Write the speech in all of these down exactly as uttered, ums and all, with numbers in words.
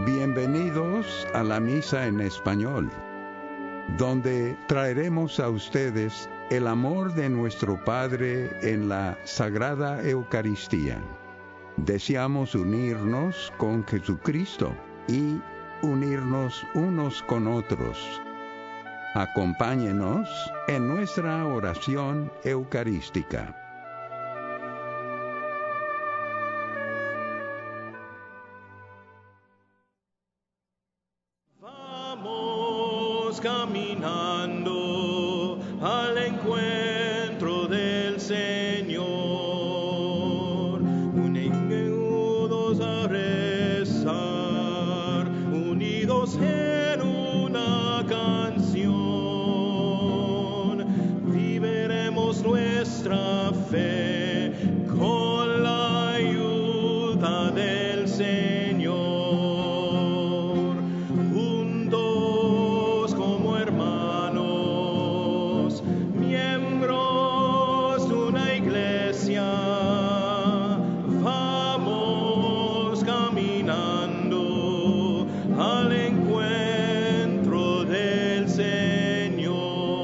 Bienvenidos a la Misa en Español, donde traeremos a ustedes el amor de nuestro Padre en la Sagrada Eucaristía. Deseamos unirnos con Jesucristo y unirnos unos con otros. Acompáñenos en nuestra oración eucarística. Vamos caminando al encuentro del Señor, unidos a rezar, unidos en una canción, viviremos nuestra fe con la ayuda del Señor. Juntos como hermanos, miembros de una iglesia, vamos caminando al encuentro del Señor.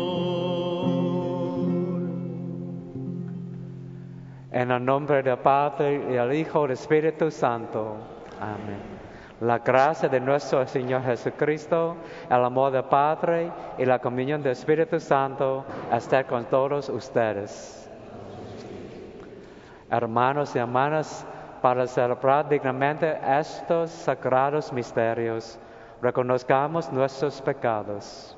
En el nombre del Padre, y del Hijo y del Espíritu Santo. Amén. La gracia de nuestro Señor Jesucristo, el amor del Padre y la comunión del Espíritu Santo esté con todos ustedes. Hermanos y hermanas, para celebrar dignamente estos sagrados misterios, reconozcamos nuestros pecados.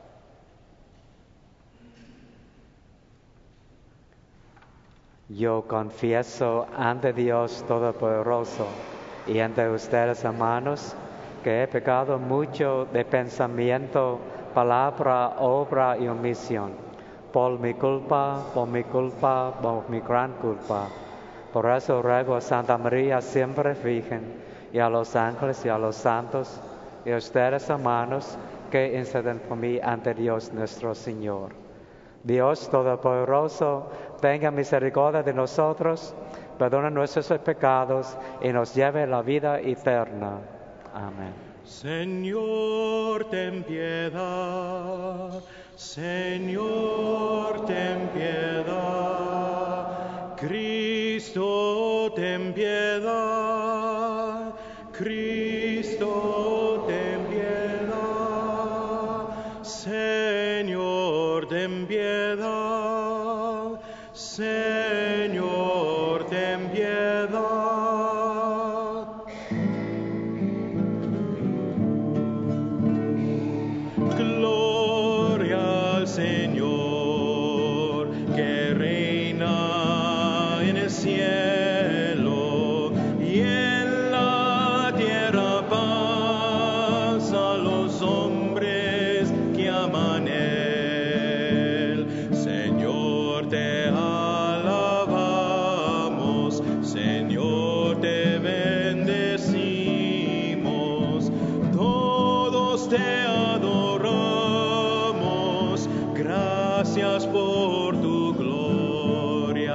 Yo confieso ante Dios Todopoderoso y ante ustedes, hermanos, que he pecado mucho de pensamiento, palabra, obra y omisión, por mi culpa, por mi culpa, por mi gran culpa. Por eso ruego a Santa María, siempre Virgen, y a los ángeles y a los santos, y a ustedes, hermanos, que interceden por mí ante Dios nuestro Señor. Dios Todopoderoso, tenga misericordia de nosotros, perdona nuestros pecados y nos lleve a la vida eterna. Amén. Señor, ten piedad. Señor, ten piedad. Cristo, ten piedad. Cristo, ten piedad. Señor, ten piedad. Señor, ten piedad. Gloria al Señor, que reina en el cielo y en la tierra, paz a los hombres que aman él. Señor, te alabamos, Señor, te bendecimos, todos te adoramos, gracias por tu gloria.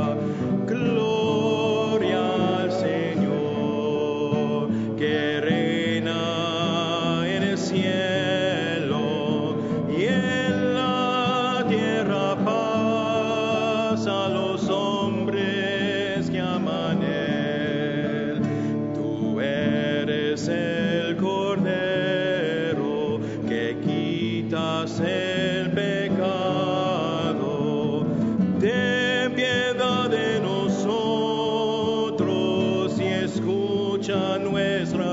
Gloria al Señor, que reina en el cielo y en la tierra, paz a los hombres que aman él. Tú eres el Cordero que quitas el pecado. Ten piedad de nosotros y escucha nuestra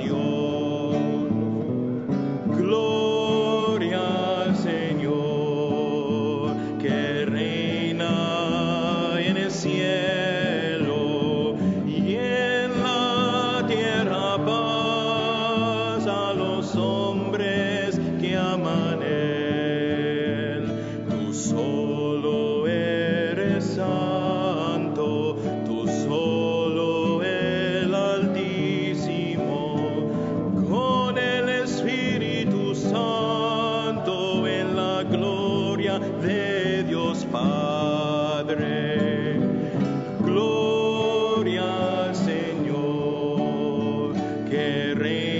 oración. Gloria al Señor, que reina en el cielo y en la tierra, paz a los hombres que aman él. Tú solo eres santo, tú solo el Altísimo, con el Espíritu Santo en la gloria de Dios Padre. Gloria al Señor, que reina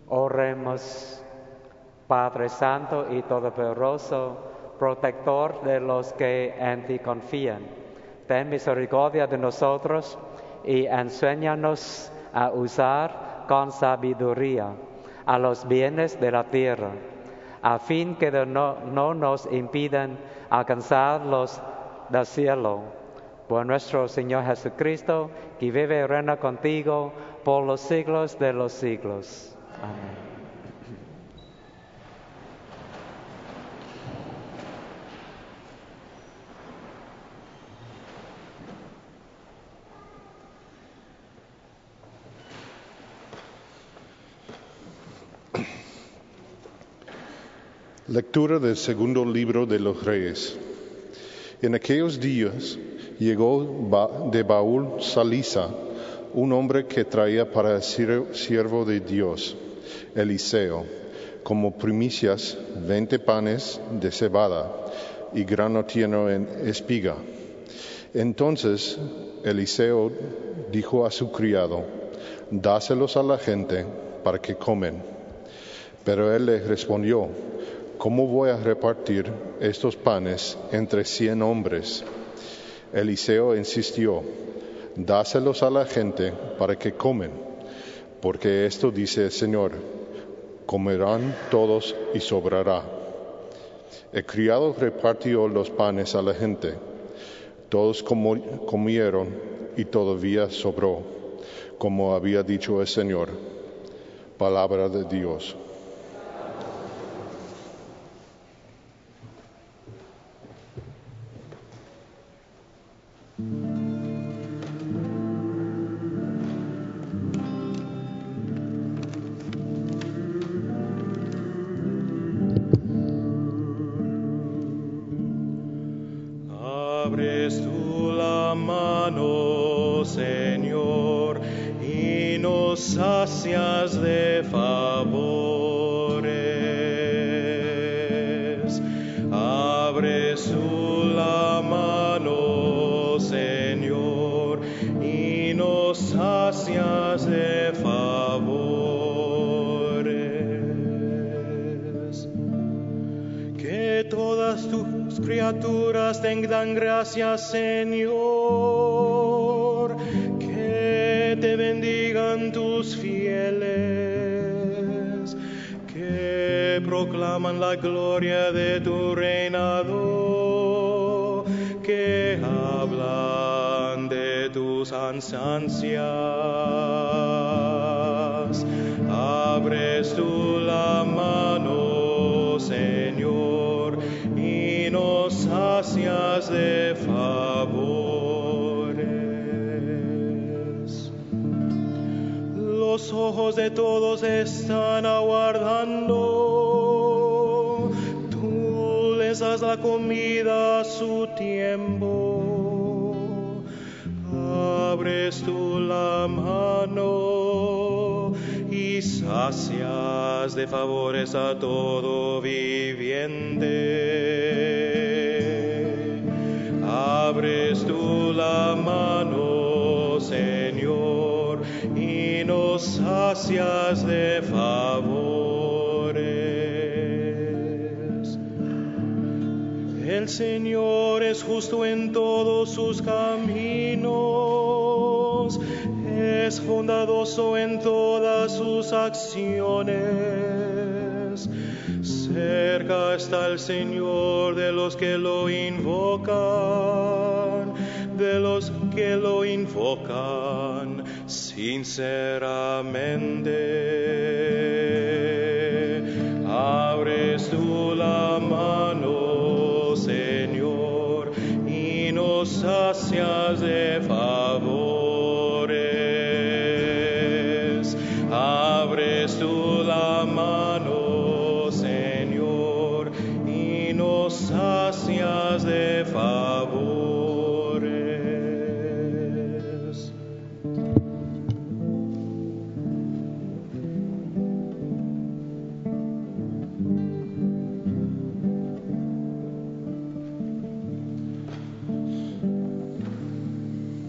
Oremos. Padre Santo y Todopoderoso, protector de los que en ti confían, ten misericordia de nosotros y enséñanos a usar con sabiduría a los bienes de la tierra, a fin que no, no nos impidan alcanzar los del cielo. Por nuestro Señor Jesucristo, que vive y reina contigo por los siglos de los siglos. Amén. Lectura del segundo libro de los Reyes. En aquellos días llegó de Baúl Salisa un hombre que traía para el siervo de Dios, Eliseo, como primicias veinte panes de cebada y grano tierno en espiga. Entonces Eliseo dijo a su criado: dáselos a la gente para que comen. Pero él le respondió: ¿cómo voy a repartir estos panes entre cien hombres? Eliseo insistió: dáselos a la gente para que comen, porque esto dice el Señor: comerán todos y sobrará. El criado repartió los panes a la gente. Todos comieron y todavía sobró, como había dicho el Señor. Palabra de Dios. Abres tú la mano, Señor, y nos sacias de favores. Abres tú la mano, Señor, y nos sacias de favores. Que todas tus criaturas tengan gracias, Señor, que te bendigan tus fieles, que proclaman la gloria de tu reinado, que hablan de tus ansias. Abres tú la mano, Señor, y nos sacias de favores. Los ojos de todos están aguardando, tú les das la comida a su tiempo. Abres tú la mano y sacias de favores a todo viviente. Abres tú la mano, Señor, y nos sacias de favores. El Señor es justo en todos sus caminos, es bondadoso en todas sus acciones. Cerca está el Señor de los que lo invocan, de los que lo invocan sinceramente. Abres tú la mano, Señor, y nos sacias de favores. Abres tú la mano, Señor, y nos sacias de favores.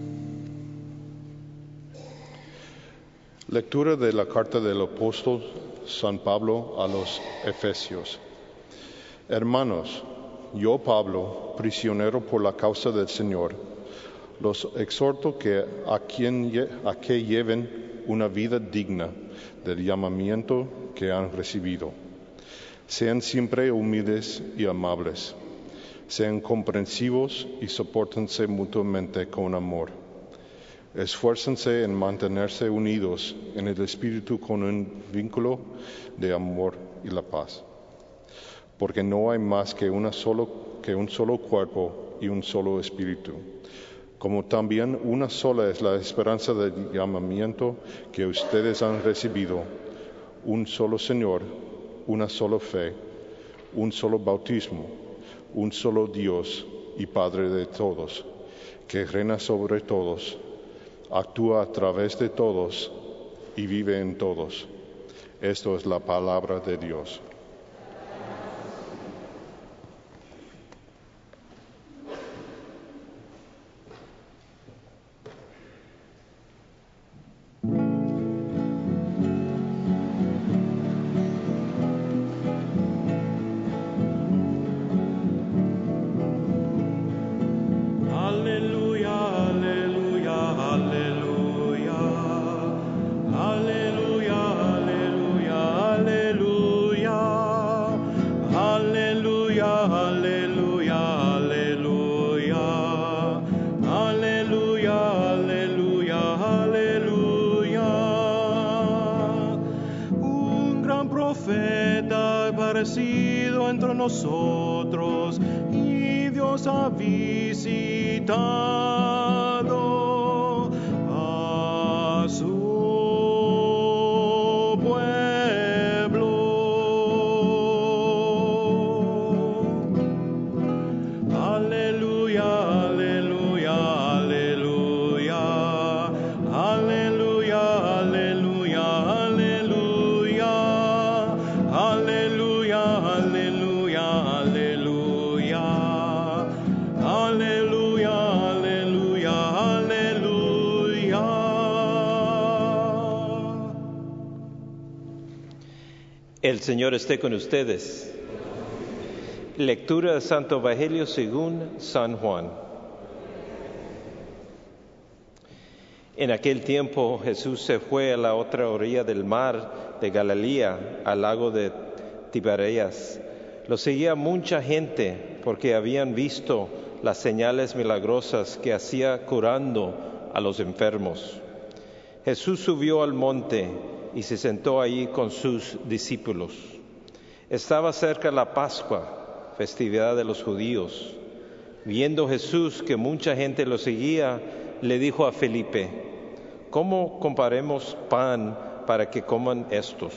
Lectura de la carta del apóstol San Pablo a los Efesios. Hermanos, yo Pablo, prisionero por la causa del Señor, los exhorto que a, quien, a que lleven una vida digna del llamamiento que han recibido. Sean siempre humildes y amables. Sean comprensivos y sopórtense mutuamente con amor. Esfuércense en mantenerse unidos en el Espíritu con un vínculo de amor y la paz. Porque no hay más que, una solo, que un solo cuerpo y un solo Espíritu. Como también una sola es la esperanza del llamamiento que ustedes han recibido, un solo Señor, una sola fe, un solo bautismo, un solo Dios y Padre de todos, que reina sobre todos, actúa a través de todos y vive en todos. Esto es la palabra de Dios. Entre nosotros y Dios ha visitado a su pueblo. Aleluya, aleluya, aleluya, aleluya, aleluya, aleluya, aleluya, aleluya, aleluya, aleluya, aleluya, aleluya. El Señor esté con ustedes. Lectura del Santo Evangelio según San Juan. En aquel tiempo Jesús se fue a la otra orilla del mar de Galilea, al lago de Tiberias. Lo seguía mucha gente porque habían visto las señales milagrosas que hacía curando a los enfermos. Jesús subió al monte y se sentó allí con sus discípulos. Estaba cerca la Pascua, festividad de los judíos. Viendo Jesús que mucha gente lo seguía, le dijo a Felipe: ¿cómo compraremos pan para que coman estos?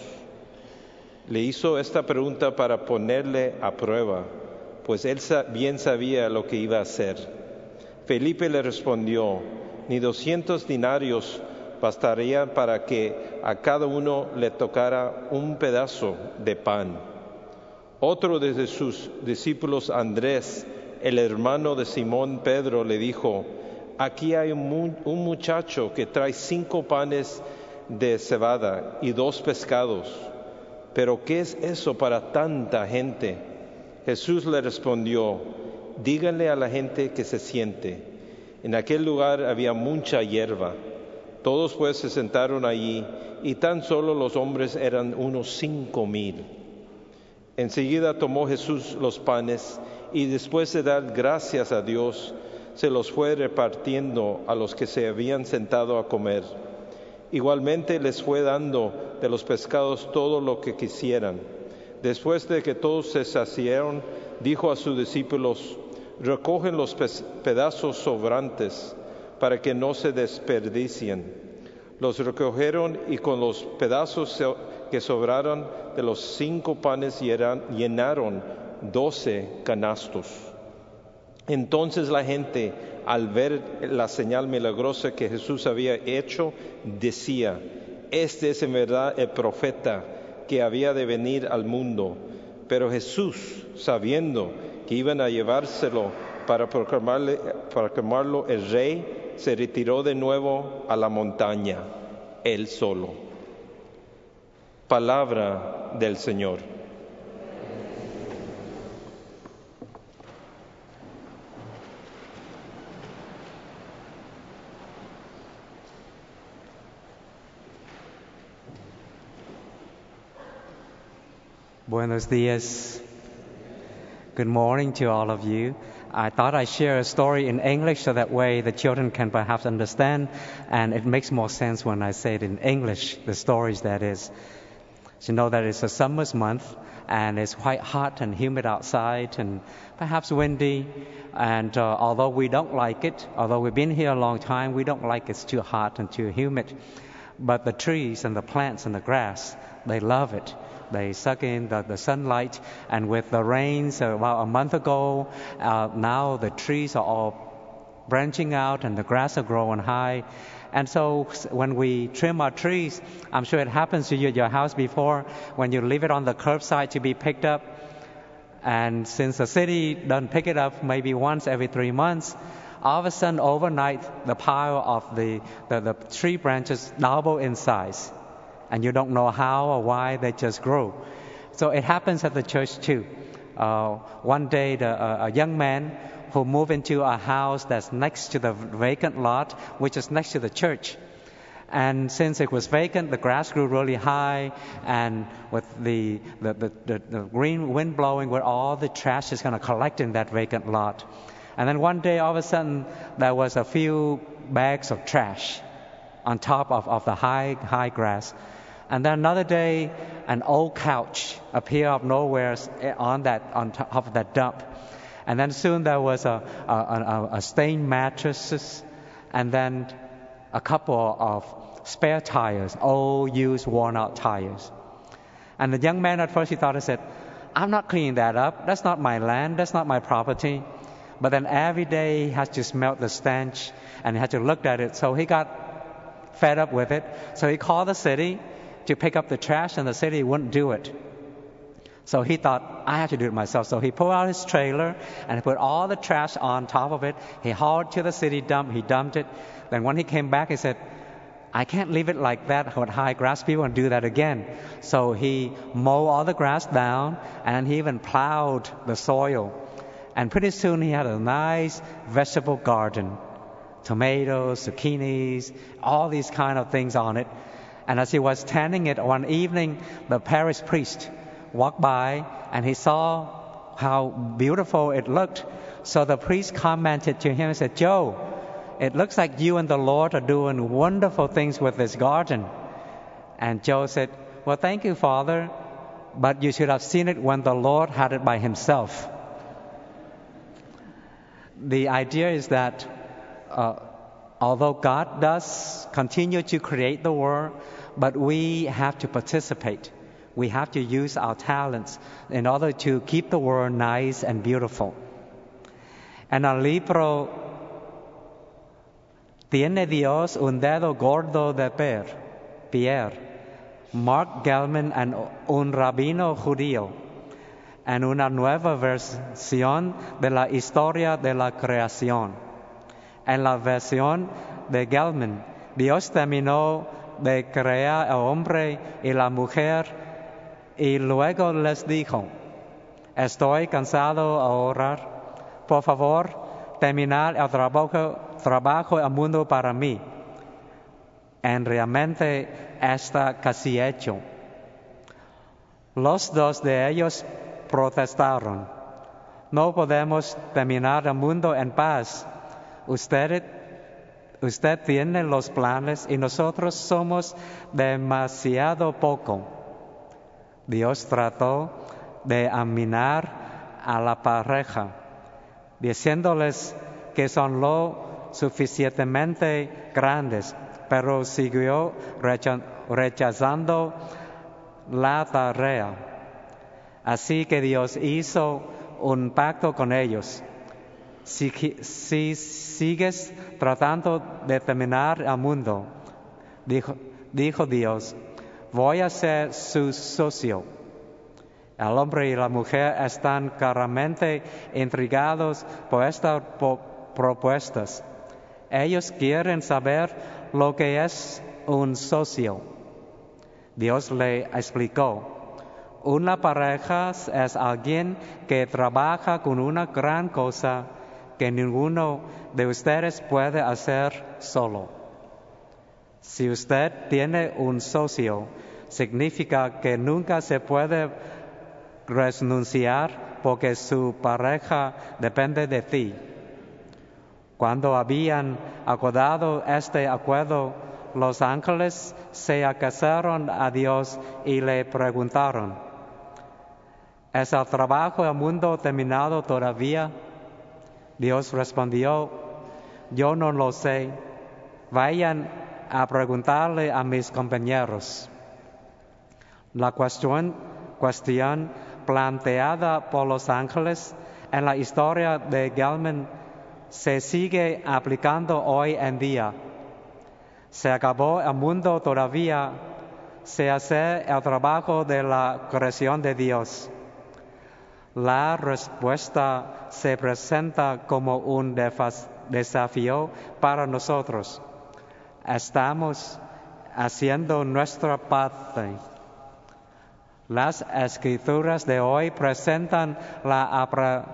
Le hizo esta pregunta para ponerle a prueba, pues él bien sabía lo que iba a hacer. Felipe le respondió: ni doscientos dinarios bastarían para que a cada uno le tocara un pedazo de pan. Otro de sus discípulos, Andrés, el hermano de Simón Pedro, le dijo: aquí hay un muchacho que trae cinco panes de cebada y dos pescados. ¿Pero qué es eso para tanta gente? Jesús le respondió: díganle a la gente que se siente. En aquel lugar había mucha hierba. Todos pues se sentaron allí, y tan solo los hombres eran unos cinco mil. Enseguida tomó Jesús los panes, y después de dar gracias a Dios, se los fue repartiendo a los que se habían sentado a comer. Igualmente les fue dando de los pescados todo lo que quisieran. Después de que todos se saciaron, dijo a sus discípulos: recogen los pedazos sobrantes, para que no se desperdicien. Los recogieron, y con los pedazos que sobraron de los cinco panes llenaron doce canastos. Entonces la gente, al ver la señal milagrosa que Jesús había hecho, decía: este es en verdad el profeta que había de venir al mundo. Pero Jesús, sabiendo que iban a llevárselo para proclamarle, para proclamarlo el rey, se retiró de nuevo a la montaña, él solo. Palabra del Señor. Buenos dias. Good morning to all of you. I thought I'd share a story in English so that way the children can perhaps understand, and it makes more sense when I say it in English, the stories that is. So you know that it's a summer's month, and it's quite hot and humid outside, and perhaps windy, and uh, although we don't like it, although we've been here a long time, we don't like it's too hot and too humid. But the trees and the plants and the grass, they love it. They suck in the, the sunlight, and with the rains about a month ago, uh, now the trees are all branching out and the grass are growing high. And so when we trim our trees, I'm sure it happens to you at your house before, when you leave it on the curbside to be picked up. And since the city doesn't pick it up maybe once every three months, all of a sudden overnight the pile of the, the, the tree branches double in size. And you don't know how or why they just grow. So it happens at the church too. Uh, one day the, uh, a young man who moved into a house that's next to the vacant lot, which is next to the church. And since it was vacant, the grass grew really high, and with the, the, the, the, the green wind blowing, where all the trash is going to collect in that vacant lot. And then one day, all of a sudden, there was a few bags of trash on top of, of the high, high grass. And then another day, an old couch appeared out of nowhere on that on top of that dump. And then soon there was a, a, a, a stained mattresses, and then a couple of spare tires, old, used, worn-out tires. And the young man at first he thought, he said, I'm not cleaning that up. That's not my land. That's not my property. But then every day he has to smell the stench, and he had to look at it. So he got fed up with it. So he called the city to pick up the trash, and the city wouldn't do it. So he thought, I have to do it myself. So he pulled out his trailer and he put all the trash on top of it. He hauled to the city dump. He dumped it. Then when he came back, he said, I can't leave it like that with high grass. People won't do that again. So he mowed all the grass down, and he even plowed the soil. And pretty soon he had a nice vegetable garden. Tomatoes, zucchinis, all these kind of things on it. And as he was tending it one evening, the parish priest walked by and he saw how beautiful it looked. So the priest commented to him and said, Joe, it looks like you and the Lord are doing wonderful things with this garden. And Joe said, well, thank you, Father, but you should have seen it when the Lord had it by himself. The idea is that uh, although God does continue to create the world, but we have to participate. We have to use our talents in order to keep the world nice and beautiful. En el libro Tiene Dios un dedo gordo de per, Pierre, Mark Gellman, and un rabino judío, en una nueva versión de la historia de la creación. En la versión de Gellman, Dios terminó de crear al hombre y la mujer y luego les dijo, estoy cansado de orar, por favor, terminar el trabajo, trabajo del mundo para mí. En realmente está casi hecho. Los dos de ellos protestaron, no podemos terminar el mundo en paz. Usted, usted tiene los planes y nosotros somos demasiado poco. Dios trató de aminar a la pareja, diciéndoles que son lo suficientemente grandes, pero siguió rechazando la tarea. Así que Dios hizo un pacto con ellos. Si, si sigues tratando de terminar el mundo, dijo, dijo Dios, voy a ser su socio. El hombre y la mujer están claramente intrigados por estas propuestas. Ellos quieren saber lo que es un socio. Dios le explicó: una pareja es alguien que trabaja con una gran cosa que ninguno de ustedes puede hacer solo. Si usted tiene un socio, significa que nunca se puede renunciar porque su pareja depende de ti. Cuando habían acordado este acuerdo, los ángeles se acercaron a Dios y le preguntaron: ¿es el trabajo del mundo terminado todavía? Dios respondió: yo no lo sé. Vayan a preguntarle a mis compañeros. La cuestión, cuestión planteada por los ángeles en la historia de Gelman se sigue aplicando hoy en día. ¿Se acabó el mundo todavía? ¿Se hace el trabajo de la creación de Dios? La respuesta se presenta como un desafío para nosotros. Estamos haciendo nuestra parte. Las escrituras de hoy presentan la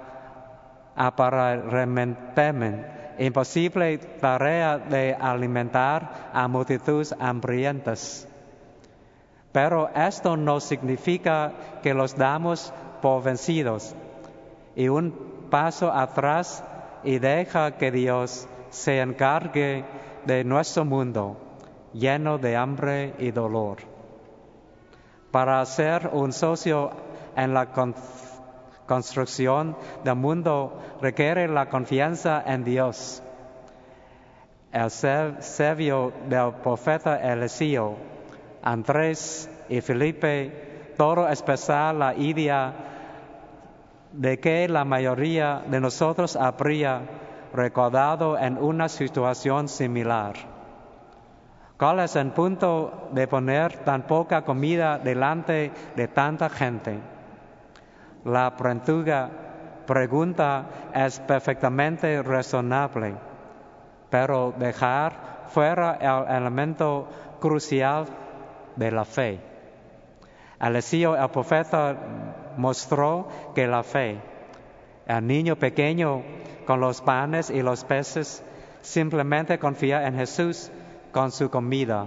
aparentemente imposible tarea de alimentar a multitudes hambrientas. Pero esto no significa que los damos por vencidos y un paso atrás y deja que Dios se encargue de nuestro mundo lleno de hambre y dolor. Para ser un socio en la con- construcción del mundo requiere la confianza en Dios. El servicio del profeta Eliseo, Andrés y Felipe, todo expresar la idea de que la mayoría de nosotros habría recordado en una situación similar. ¿Cuál es el punto de poner tan poca comida delante de tanta gente? La pregunta, pregunta es perfectamente razonable, pero dejar fuera el elemento crucial de la fe. Eliseo, el profeta, mostró que la fe, el niño pequeño con los panes y los peces, simplemente confía en Jesús con su comida.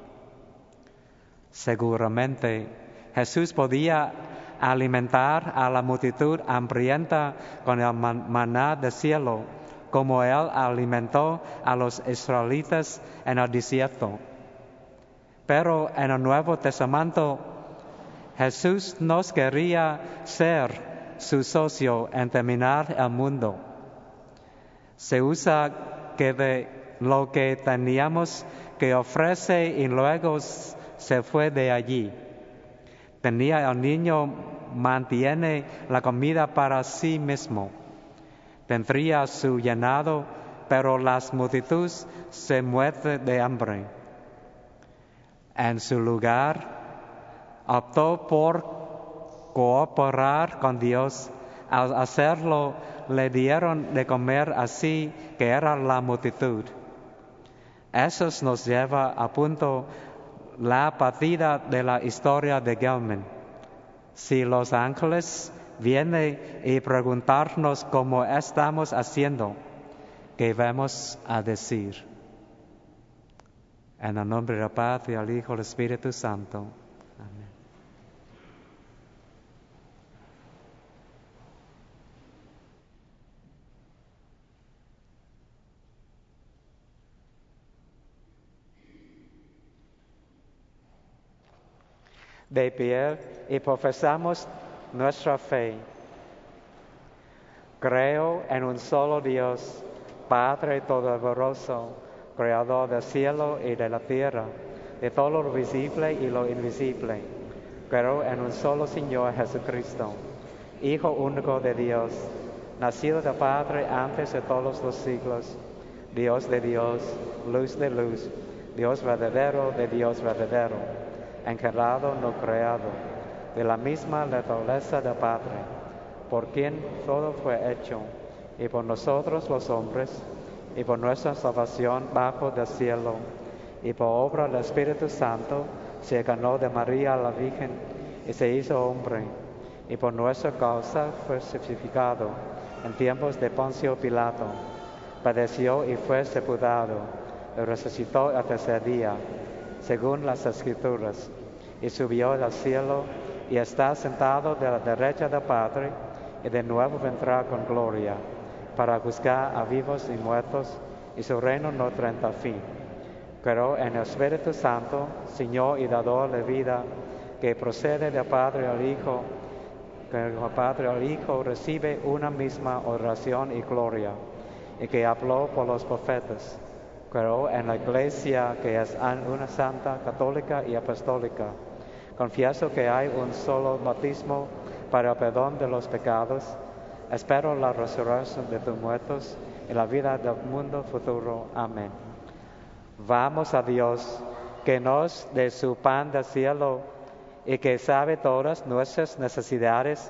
Seguramente Jesús podía alimentar a la multitud hambrienta con el maná del cielo, como Él alimentó a los israelitas en el desierto. Pero en el Nuevo Testamento, Jesús nos quería ser su socio en terminar el mundo. Se usa que de lo que teníamos que ofrece y luego se fue de allí. Tenía el niño, mantiene la comida para sí mismo. Tendría su llenado, pero las multitudes se mueren de hambre. En su lugar, optó por cooperar con Dios. Al hacerlo, le dieron de comer así que era la multitud. Eso nos lleva a punto la partida de la historia de Gelman. Si los ángeles vienen y preguntarnos cómo estamos haciendo, ¿qué vamos a decir? En el nombre del Padre, del Hijo y del Espíritu Santo. Amén. De pie y profesamos nuestra fe. Creo en un solo Dios, Padre Todopoderoso, Creador del cielo y de la tierra, de todo lo visible y lo invisible. Creo en un solo Señor Jesucristo, Hijo único de Dios, nacido del Padre antes de todos los siglos, Dios de Dios, luz de luz, Dios verdadero de Dios verdadero, encarnado no creado, de la misma naturaleza del Padre, por quien todo fue hecho, y por nosotros los hombres, y por nuestra salvación bajo del cielo, y por obra del Espíritu Santo, se encarnó de María la Virgen y se hizo hombre, y por nuestra causa fue crucificado en tiempos de Poncio Pilato. Padeció y fue sepultado, y resucitó al tercer día, según las Escrituras, y subió al cielo, y está sentado de la derecha del Padre, y de nuevo vendrá con gloria, para juzgar a vivos y muertos, y su reino no tendrá fin. Creo en el Espíritu Santo, Señor y dador de vida, que procede del Padre al Hijo, que el Padre al Hijo recibe una misma oración y gloria, y que habló por los profetas. Creo en la Iglesia, que es una santa, católica y apostólica. Confieso que hay un solo bautismo para el perdón de los pecados. Espero la resurrección de los muertos y la vida del mundo futuro. Amén. Vamos a Dios, que nos dé su pan del cielo y que sabe todas nuestras necesidades,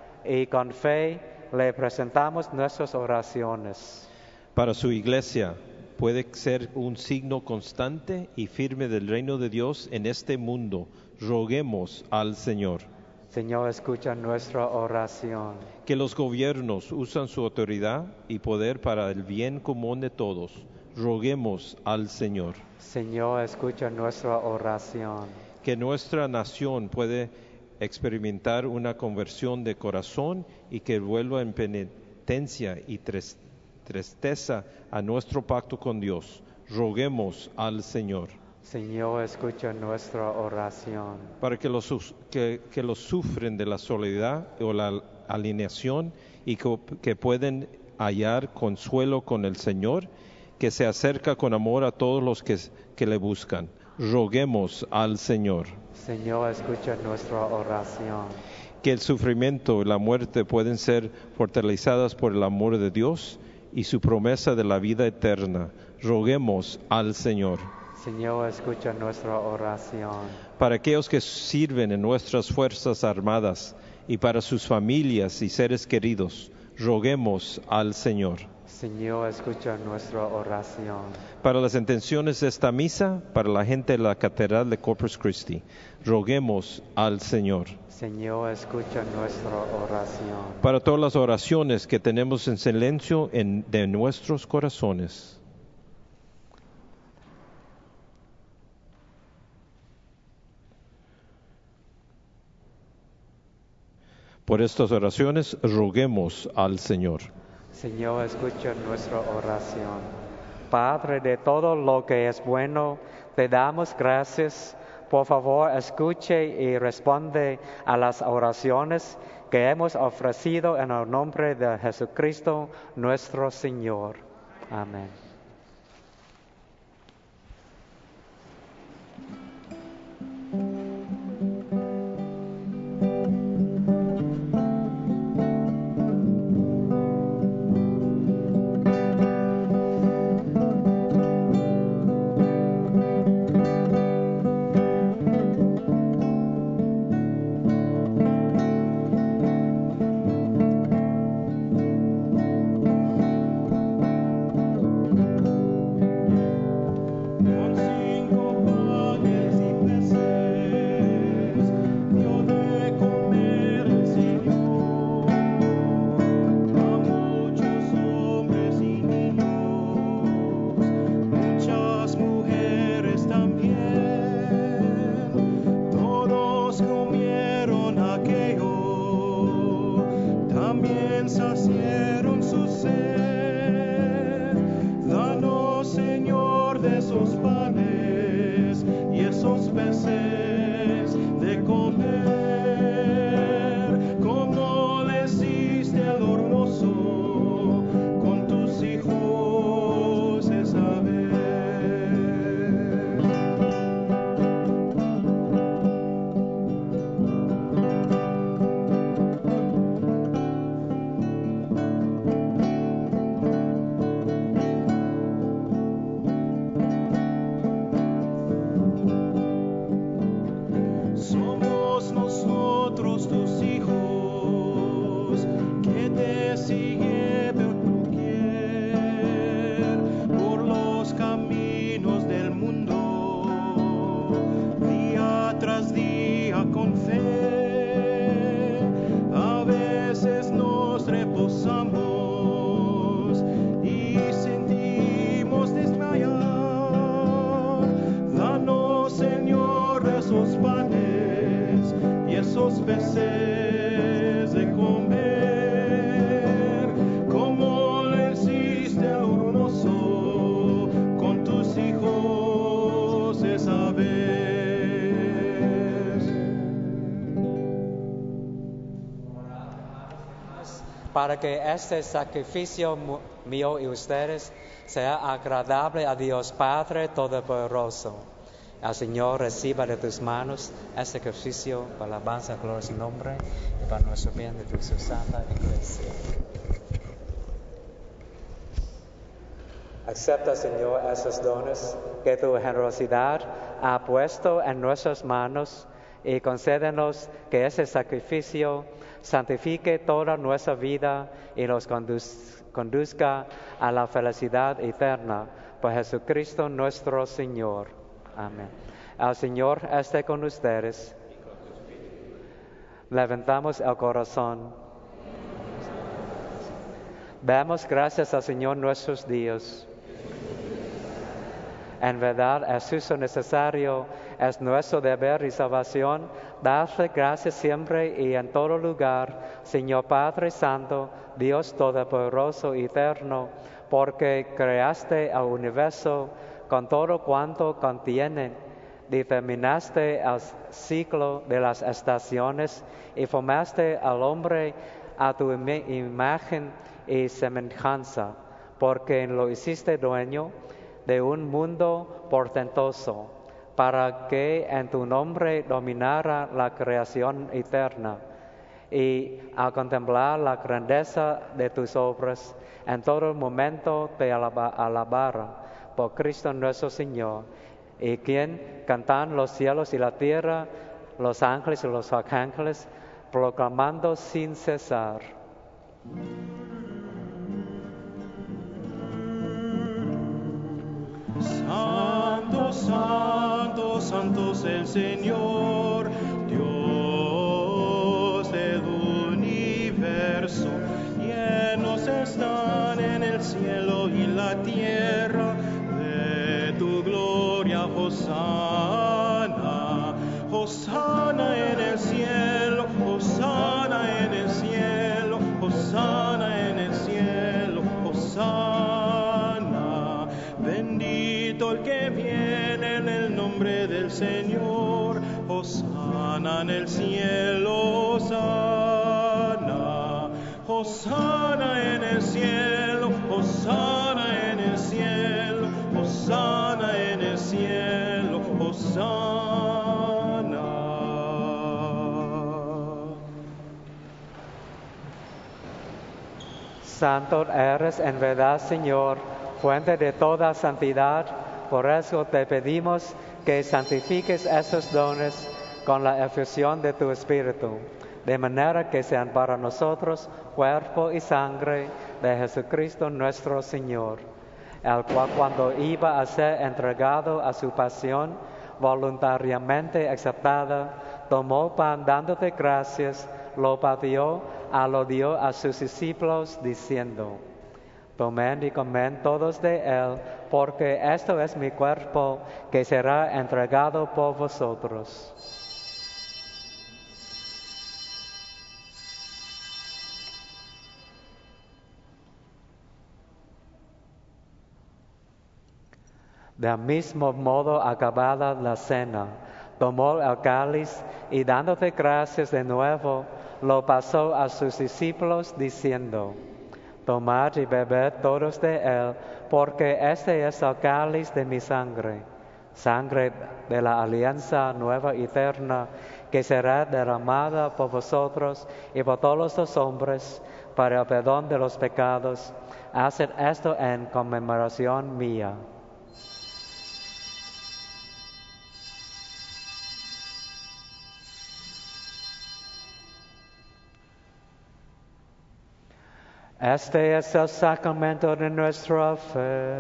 y con fe le presentamos nuestras oraciones. Para su iglesia puede ser un signo constante y firme del reino de Dios en este mundo. Roguemos al Señor. Señor, escucha nuestra oración. Que los gobiernos usan su autoridad y poder para el bien común de todos. Roguemos al Señor. Señor, escucha nuestra oración. Que nuestra nación puede experimentar una conversión de corazón y que vuelva en penitencia y tristeza a nuestro pacto con Dios. Roguemos al Señor. Señor, escucha nuestra oración. Para que los que, que los sufren de la soledad o la alienación y que, que pueden hallar consuelo con el Señor, que se acerca con amor a todos los que, que le buscan. Roguemos al Señor. Señor, escucha nuestra oración. Que el sufrimiento y la muerte pueden ser fortalecidas por el amor de Dios y su promesa de la vida eterna. Roguemos al Señor. Señor, escucha nuestra oración. Para aquellos que sirven en nuestras Fuerzas Armadas y para sus familias y seres queridos, roguemos al Señor. Señor, escucha nuestra oración. Para las intenciones de esta misa, para la gente de la Catedral de Corpus Christi, roguemos al Señor. Señor, escucha nuestra oración. Para todas las oraciones que tenemos en silencio en, de nuestros corazones. Por estas oraciones, roguemos al Señor. Señor, escucha nuestra oración. Padre de todo lo que es bueno, te damos gracias. Por favor, escuche y responde a las oraciones que hemos ofrecido en el nombre de Jesucristo, nuestro Señor. Amén. posamos y sentimos desmayar. Danos, Señor, esos panes y esos peces de comer, como le hiciste a un oso con tus hijos esa vez. Para que este sacrificio mu- mío y ustedes sea agradable a Dios Padre Todopoderoso. El Señor reciba de tus manos este sacrificio para la alabanza, gloria a su nombre y para nuestro bien de tu santa iglesia. Acepta, Señor, esos dones que tu generosidad ha puesto en nuestras manos y concédenos que ese sacrificio santifique toda nuestra vida y nos conduz- conduzca a la felicidad eterna por Jesucristo nuestro Señor. Amén. El Señor esté con ustedes. Levantamos el corazón. Damos gracias al Señor nuestros días. En verdad es justo necesario, es nuestro deber y salvación, darle gracias siempre y en todo lugar, Señor Padre Santo, Dios Todopoderoso y Eterno, porque creaste el universo con todo cuanto contiene, determinaste el ciclo de las estaciones y formaste al hombre a tu im- imagen y semejanza, porque lo hiciste dueño de un mundo portentoso, para que en tu nombre dominara la creación eterna. Y al contemplar la grandeza de tus obras, en todo momento te alaba- alabara por Cristo nuestro Señor, y quien cantan los cielos y la tierra, los ángeles y los arcángeles, proclamando sin cesar. Santo, santo, santo es el Señor, Dios del universo. Llenos están en el cielo y la tierra de tu gloria, Hosana. Hosana en el cielo, Hosana en el cielo, Hosana en el cielo, Hosana. Bendito el que viene en el nombre del Señor, Hosana en el cielo, Hosana. Hosana en el cielo, Hosana en el cielo, Hosana en el cielo, Hosana. Santo eres en verdad, Señor, fuente de toda santidad. Por eso te pedimos que santifiques esos dones con la efusión de tu Espíritu, de manera que sean para nosotros cuerpo y sangre de Jesucristo nuestro Señor, el cual cuando iba a ser entregado a su pasión voluntariamente aceptada, tomó pan dándote gracias, lo partió, lo dio a sus discípulos diciendo: tomen y comen todos de él, porque esto es mi cuerpo que será entregado por vosotros. Del mismo modo, acabada la cena, tomó el cáliz y dándote gracias de nuevo, lo pasó a sus discípulos diciendo: tomad y bebed todos de él, porque este es el cáliz de mi sangre, sangre de la alianza nueva y eterna, que será derramada por vosotros y por todos los hombres para el perdón de los pecados. Haced esto en conmemoración mía. Este es el sacramento de nuestra fe.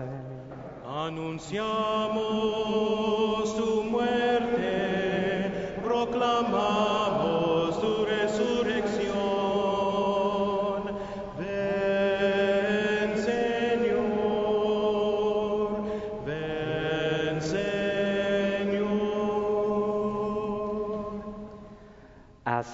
Anunciamos tu muerte, proclamamos tu resurrección.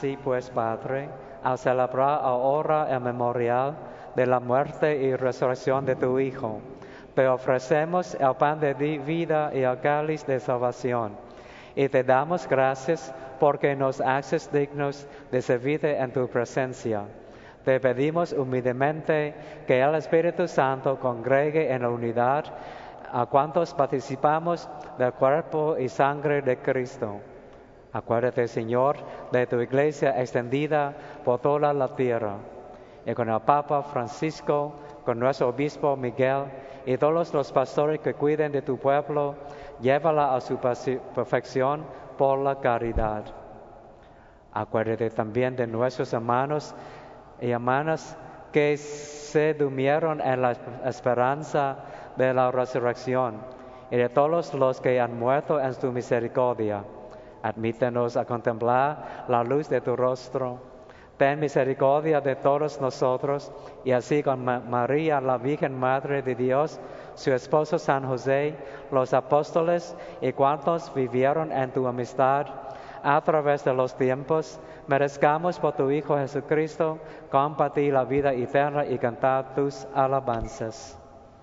Así pues, Padre, al celebrar ahora el memorial de la muerte y resurrección de tu Hijo, te ofrecemos el pan de vida y el cáliz de salvación, y te damos gracias porque nos haces dignos de servirte en tu presencia. Te pedimos humildemente que el Espíritu Santo congregue en la unidad a cuantos participamos del cuerpo y sangre de Cristo. Acuérdate, Señor, de tu iglesia extendida por toda la tierra, y con el Papa Francisco, con nuestro obispo Miguel, y todos los pastores que cuiden de tu pueblo, llévala a su perfección por la caridad. Acuérdate también de nuestros hermanos y hermanas que se durmieron en la esperanza de la resurrección, y de todos los que han muerto en tu misericordia. Admítenos a contemplar la luz de tu rostro. Ten misericordia de todos nosotros, y así con María, la Virgen Madre de Dios, su esposo San José, los apóstoles y cuantos vivieron en tu amistad, a través de los tiempos, merezcamos por tu Hijo Jesucristo compartir la vida eterna y cantar tus alabanzas.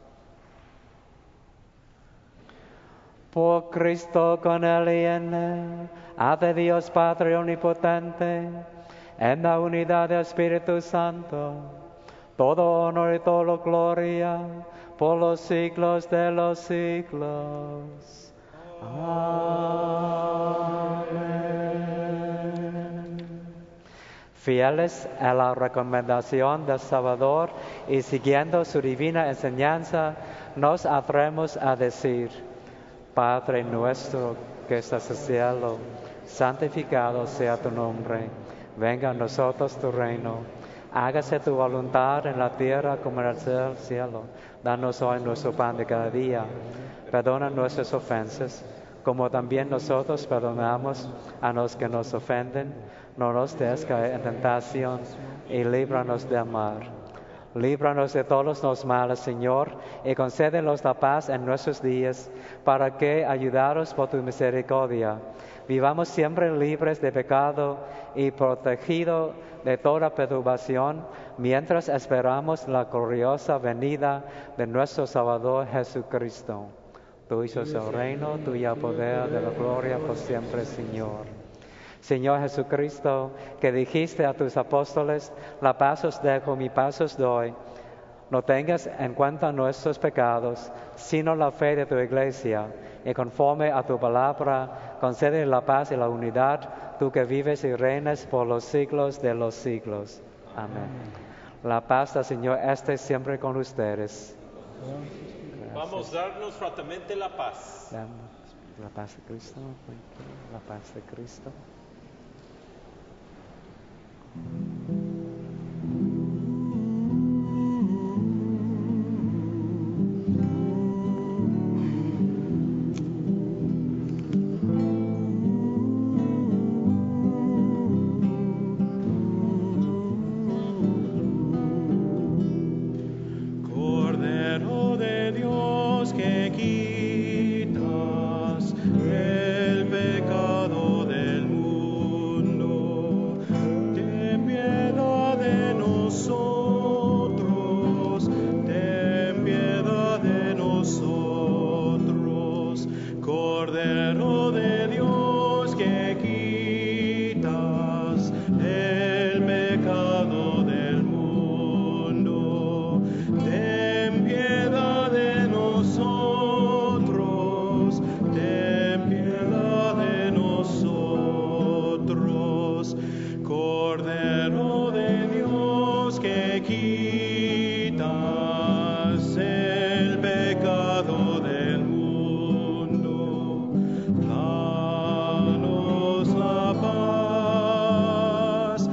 Por Cristo, con Él y en Él, hace Dios Padre Omnipotente, en la unidad del Espíritu Santo, todo honor y toda gloria, por los siglos de los siglos. Amén. Fieles a la recomendación del Salvador y siguiendo su divina enseñanza, nos atrevemos a decir: Padre nuestro que estás en el cielo, santificado sea tu nombre. Venga a nosotros tu reino. Hágase tu voluntad en la tierra como en el cielo. Danos hoy nuestro pan de cada día. Perdona nuestras ofensas, como también nosotros perdonamos a los que nos ofenden. No nos dejes caer en tentación y líbranos del mal. Líbranos de todos los males, Señor, y concédenos la paz en nuestros días, para que, ayudados por tu misericordia, vivamos siempre libres de pecado y protegidos de toda perturbación, mientras esperamos la gloriosa venida de nuestro Salvador Jesucristo. Tuyo es el reino, tuyo el poder, de la gloria por siempre, Señor. Señor Jesucristo, que dijiste a tus apóstoles: la paz os dejo, mi paz os doy. No tengas en cuenta nuestros pecados, sino la fe de tu iglesia, y conforme a tu palabra, concede la paz y la unidad, tú que vives y reinas por los siglos de los siglos. Amén. La paz del Señor esté siempre con ustedes. Gracias. Vamos a darnos fraternalmente la paz. La paz de Cristo, la paz de Cristo. Cordero de Dios que quitas el pecado del mundo, ten piedad de nosotros, ten piedad de nosotros. Cordero de Dios que quitas el pecado del mundo, ten piedad de nosotros, ten piedad de nosotros. Cordero de Dios que quitas el pecado del mundo, danos la paz,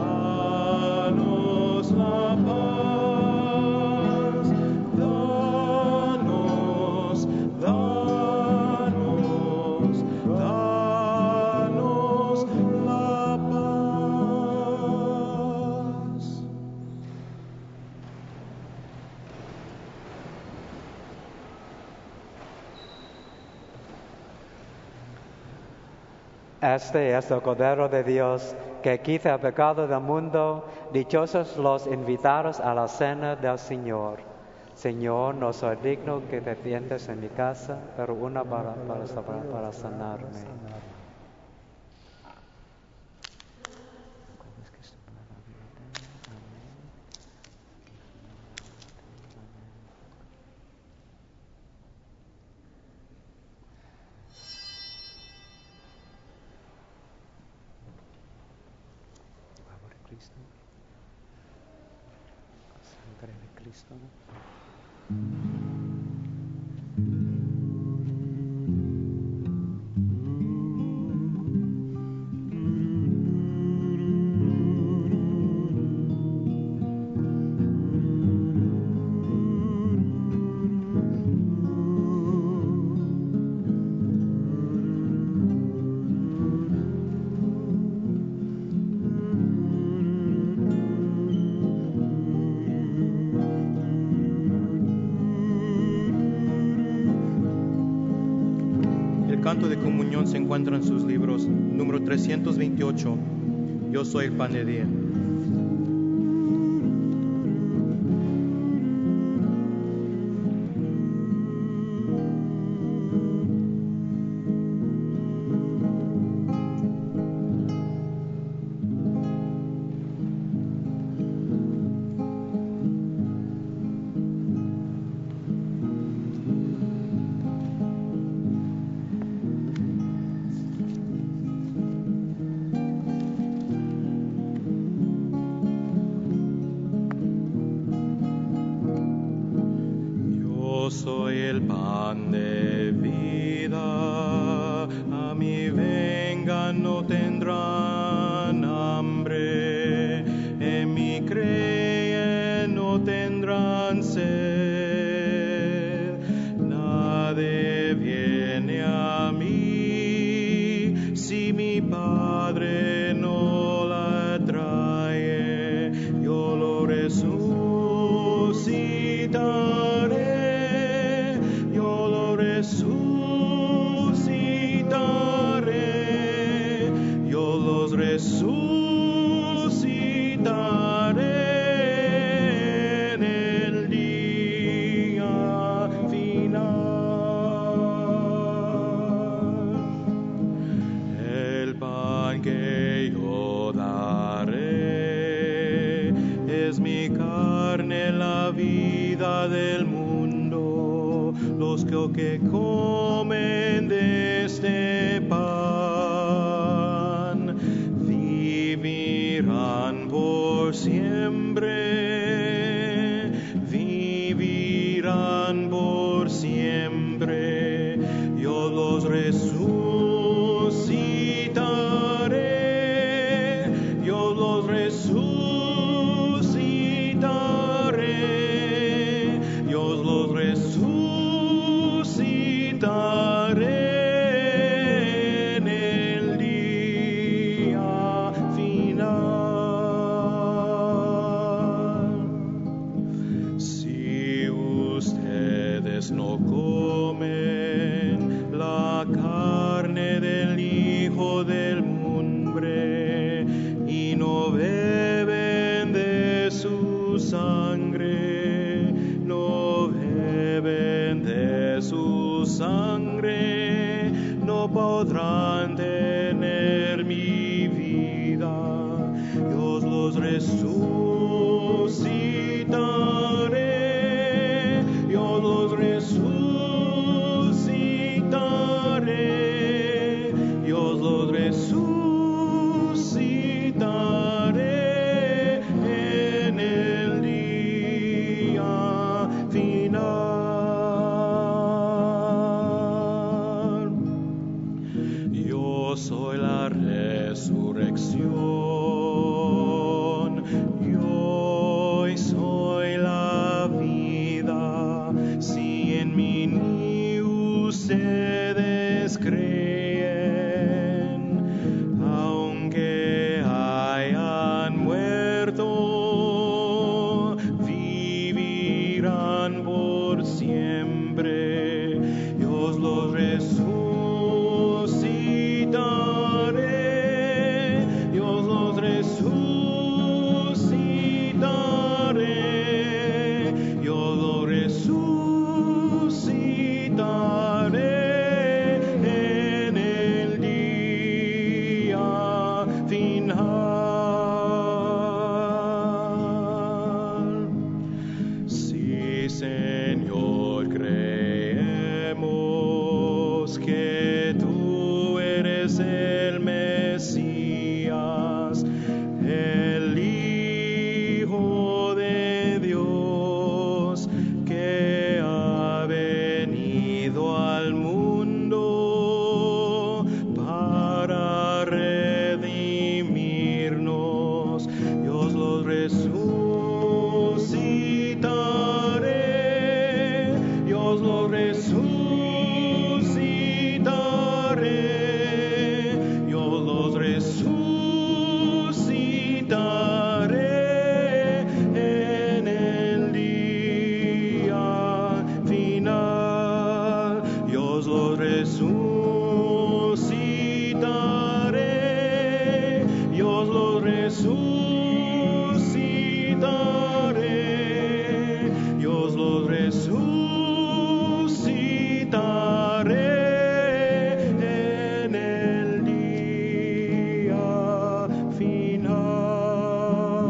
danos la paz, danos, danos, danos la paz. Este es el Cordero de Dios que quita el pecado del mundo. Dichosos los invitados a la cena del Señor. Señor, no soy digno que te sientes en mi casa, pero una para, para, para, para sanarme. Cristo, sangre de Cristo. El canto de comunión se encuentra en sus libros, número trescientos veintiocho, Yo soy el pan de día. Yo soy el pan de vida, a mí vengan, no tendrán hambre, en mí creen, no tendrán sed. Nadie viene a mí si mi Padre no la trae, yo lo resucitaré, yo lo resucitaré, yo los resucitaré en el día final. El pan que yo daré es mi carne, la vida del mundo. Los que, que comen de este pan vivirán por siempre, vivirán por siempre. Yo los resucitaré, yo los resucitaré, yo los resucitaré en el día final. Si ustedes no comen la carne del Hijo del Hombre y no beben de su sangre, no beben de su sangre, no podrán tener mi vida. Yo los resucitaré, yo los resucitaré, yo los resucitaré en el día final. Yo soy la resurrección, yo soy la resucitaré, yo los resucitaré, yo los resucitaré en el día final, yo los resucitaré, yo los resucitaré, yo los resucitaré en el día final.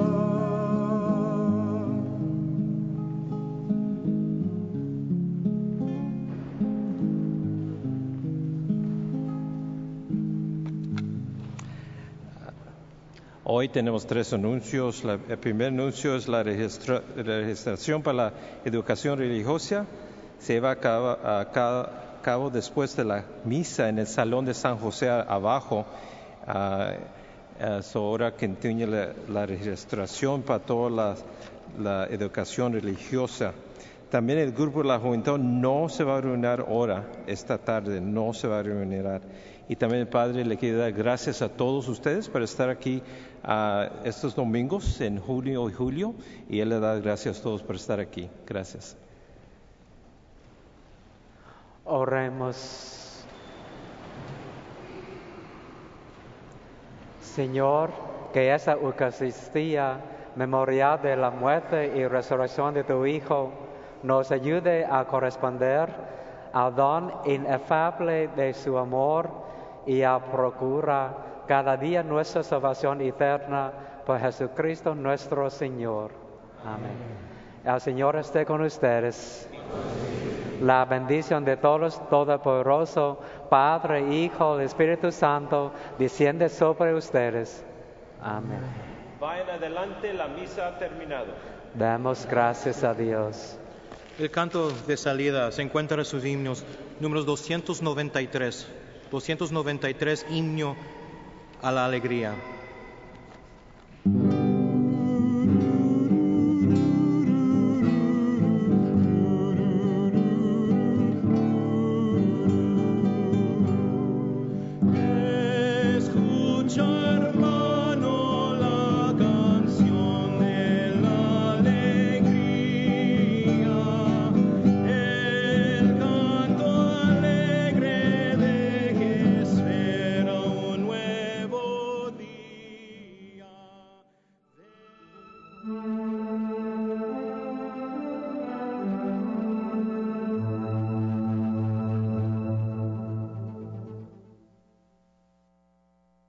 Hoy tenemos tres anuncios. La- el primer anuncio es la registra- registración para la educación religiosa. Se va a cabo, a ca- cabo después de la misa en el Salón de San José a- abajo. Ah, ah, so ahora continúa la, la registración para toda la, la educación religiosa. También el grupo de la juventud no se va a reunir ahora, esta tarde, no se va a reunir. Y también el Padre le quiere dar gracias a todos ustedes por estar aquí ah, estos domingos en junio y julio. Y Él le da gracias a todos por estar aquí. Gracias. Oremos. Señor, que esa Eucaristía, memorial de la muerte y resurrección de tu Hijo, nos ayude a corresponder al don inefable de su amor y a procurar cada día nuestra salvación eterna por Jesucristo nuestro Señor. Amén. El Señor esté con ustedes. La bendición de todos, Todopoderoso, Padre, Hijo, Espíritu Santo, desciende sobre ustedes. Amén. Vayan adelante, la misa ha terminado. Damos gracias a Dios. El canto de salida se encuentra en sus himnos, números doscientos noventa y tres. doscientos noventa y tres, himno a la alegría. Escucha, hermano, la canción de la alegría, el canto alegre de que espera un nuevo día.